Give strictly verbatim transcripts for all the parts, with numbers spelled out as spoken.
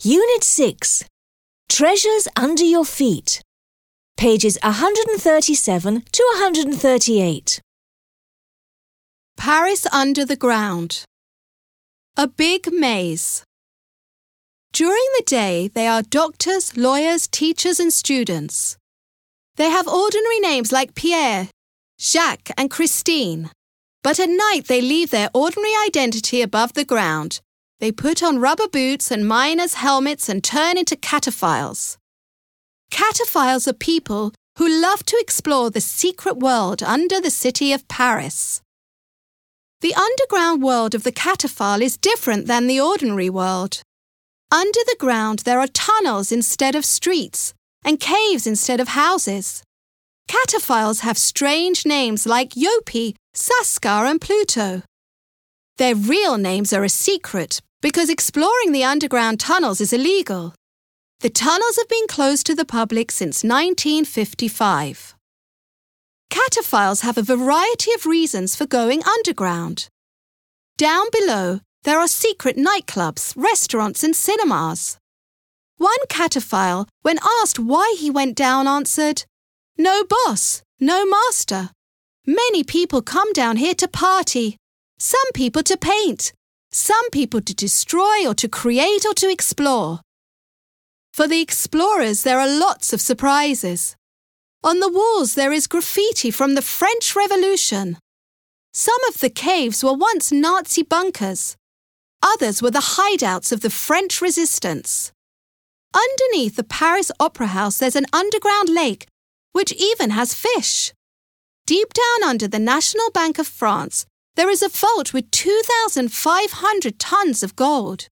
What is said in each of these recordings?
Unit six. Treasures Under Your Feet. Pages one hundred thirty-seven to one hundred thirty-eight. Paris under the ground. A big maze. During the day, they are doctors, lawyers, teachers and students. They have ordinary names like Pierre, Jacques and Christine. But at night they leave their ordinary identity above the ground. They put on rubber boots and miners' helmets and turn into cataphiles. Cataphiles are people who love to explore the secret world under the city of Paris. The underground world of the cataphile is different than the ordinary world. Under the ground there are tunnels instead of streets and caves instead of houses. Cataphiles have strange names like Yopi, Saskar and Pluto. Their real names are a secret because exploring the underground tunnels is illegal. The tunnels have been closed to the public since nineteen fifty-five. Cataphiles have a variety of reasons for going underground. Down below, there are secret nightclubs, restaurants and cinemas. One cataphile, when asked why he went down, answered, "No boss, no master. Many people come down here to party, some people to paint, some people to destroy or to create or to explore." For the explorers, there are lots of surprises. On the walls, there is graffiti from the French Revolution. Some of the caves were once Nazi bunkers. Others were the hideouts of the French resistance. Underneath the Paris Opera House, there's an underground lake, which even has fish. Deep down under the National Bank of France, there is a vault with two thousand five hundred tons of gold.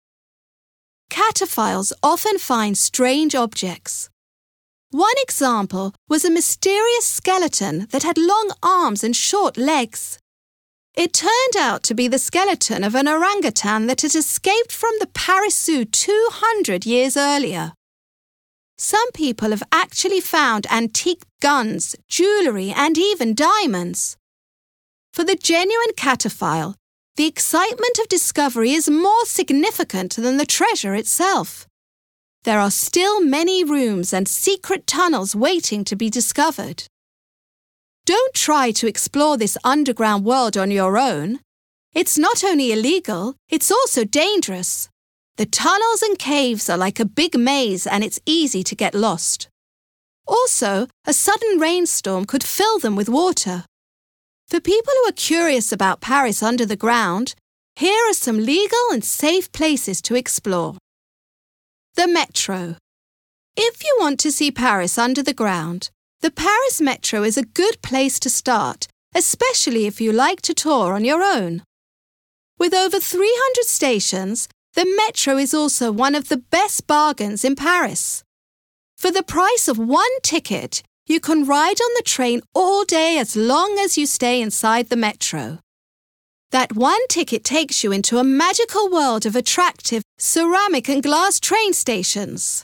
Cataphiles often find strange objects. One example was a mysterious skeleton that had long arms and short legs. It turned out to be the skeleton of an orangutan that had escaped from the Paris Zoo two hundred years earlier. Some people have actually found antique guns, jewellery and even diamonds. For the genuine cataphile, the excitement of discovery is more significant than the treasure itself. There are still many rooms and secret tunnels waiting to be discovered. Don't try to explore this underground world on your own. It's not only illegal, it's also dangerous. The tunnels and caves are like a big maze and it's easy to get lost. Also, a sudden rainstorm could fill them with water. For people who are curious about Paris under the ground, here are some legal and safe places to explore. The Metro. If you want to see Paris under the ground, the Paris Metro is a good place to start, especially if you like to tour on your own. With over three hundred stations, the Metro is also one of the best bargains in Paris. For the price of one ticket, you can ride on the train all day as long as you stay inside the Metro. That one ticket takes you into a magical world of attractive ceramic and glass train stations.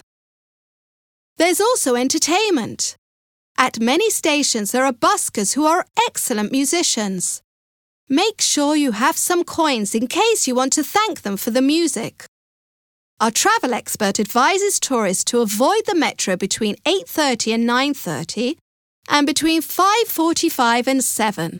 There's also entertainment. At many stations, there are buskers who are excellent musicians. Make sure you have some coins in case you want to thank them for the music. Our travel expert advises tourists to avoid the Metro between eight thirty and nine thirty and between five forty-five and seven.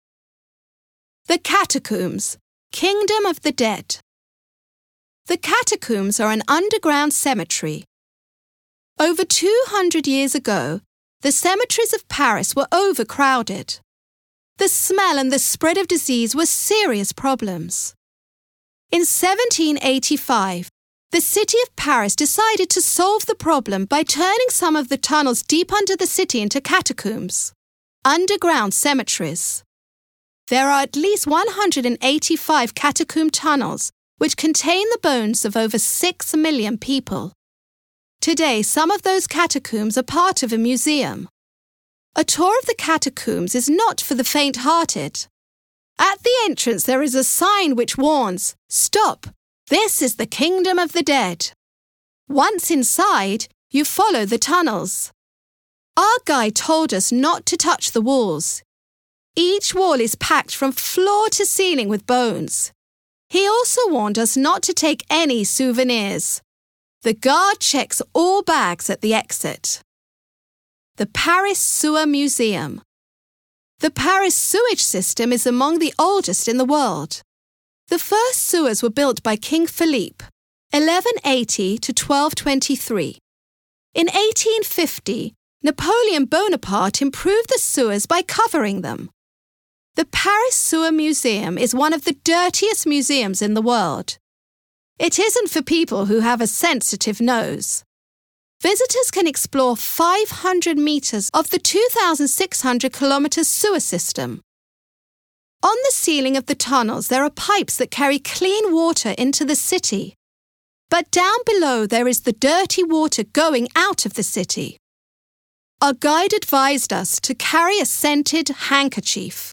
The Catacombs, Kingdom of the Dead. The catacombs are an underground cemetery. Over two hundred years ago, the cemeteries of Paris were overcrowded. The smell and the spread of disease were serious problems. In seventeen eighty-five, the city of Paris decided to solve the problem by turning some of the tunnels deep under the city into catacombs, underground cemeteries. There are at least one hundred eighty-five catacomb tunnels which contain the bones of over six million people. Today, some of those catacombs are part of a museum. A tour of the catacombs is not for the faint-hearted. At the entrance, there is a sign which warns, "Stop! This is the kingdom of the dead." Once inside, you follow the tunnels. Our guide told us not to touch the walls. Each wall is packed from floor to ceiling with bones. He also warned us not to take any souvenirs. The guard checks all bags at the exit. The Paris Sewer Museum. The Paris sewage system is among the oldest in the world. The first sewers were built by King Philippe, eleven eighty to twelve twenty-three. In eighteen fifty, Napoleon Bonaparte improved the sewers by covering them. The Paris Sewer Museum is one of the dirtiest museums in the world. It isn't for people who have a sensitive nose. Visitors can explore five hundred metres of the two thousand six hundred kilometre sewer system. On the ceiling of the tunnels there are pipes that carry clean water into the city. But down below there is the dirty water going out of the city. Our guide advised us to carry a scented handkerchief.